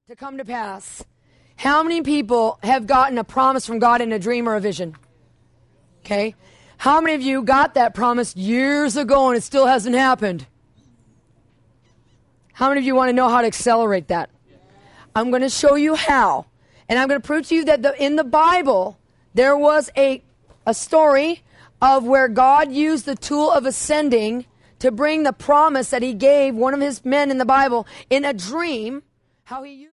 to come to pass. How many people have gotten a promise from God in a dream or a vision? Okay. How many of you got that promise years ago and it still hasn't happened? How many of you want to know how to accelerate that? I'm going to show you how. And I'm going to prove to you that in the Bible, there was a story of where God used the tool of ascending to bring the promise that he gave one of his men in the Bible in a dream, how he used